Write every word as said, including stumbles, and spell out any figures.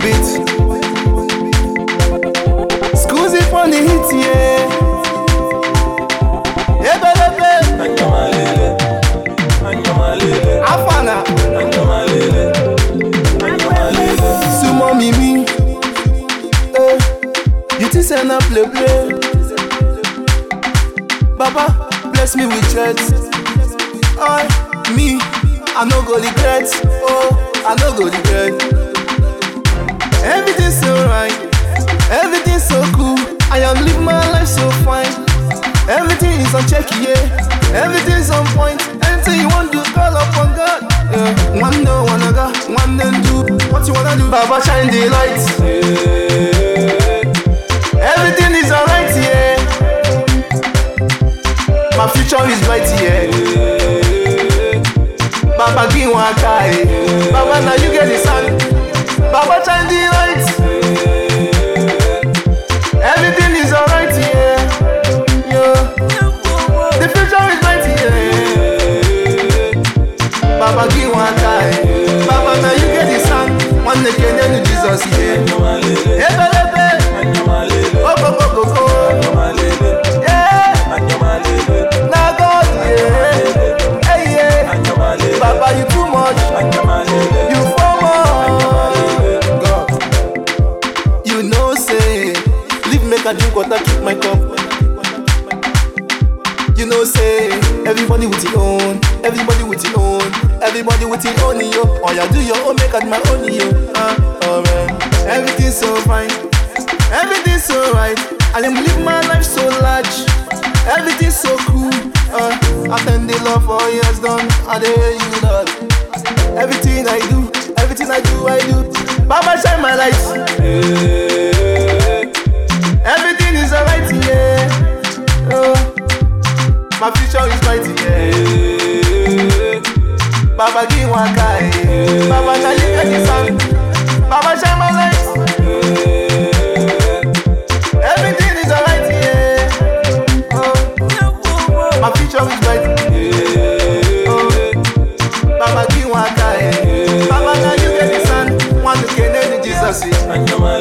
beat. Scusi for the hit, yeah. Ebelebe. Anyamalele, anyamalele, Afana. anyamalele, anyamalele. Sumo mimi. Eh, you think say na play play? Baba, bless me with checks. I, me, I no go regret. Oh, I no go regret. Everything's so right, everything's so cool. I am living my life so fine. Everything is on check, yeah. Everything's on point. Anything you want to call upon God. Yeah. One no wanna go, one then do what you wanna do. Baba shine the lights. Everything is alright, yeah. My future is bright, yeah. Baba give one guy. Baba now you get the sun. Baba shine the lights. Everything is alright, yeah. Yeah. The future is bright, yeah. Baba give one guy. Baba now you get the sun. One day can Jesus, yeah. Ebelebe. Oh go go go go. Yeah. Now God, yeah. Hey yeah. Baba you too much. You for more. God. You know say, leave make a drink water keep my cup. You know say, everybody with your own, everybody with your own, everybody with your own yo. Oh yeah, do your own, make it my own yo. Uh, alright, everything's so fine, everything's so right. I am living my life so large, everything's so cool. Uh, I thank the Lord for all He has done. I dare you Lord. Everything I do, everything I do, I do. Baba shine my light. Everything is alright, yeah. Oh. My future is bright, yeah. Baba give one guy. Baba now you get the sun. Baba shine my light. Everything is alright, yeah. Oh. My future is bright, yeah. Oh. Baba give one guy. Baba now you get the sun. One to get Jesus, yeah.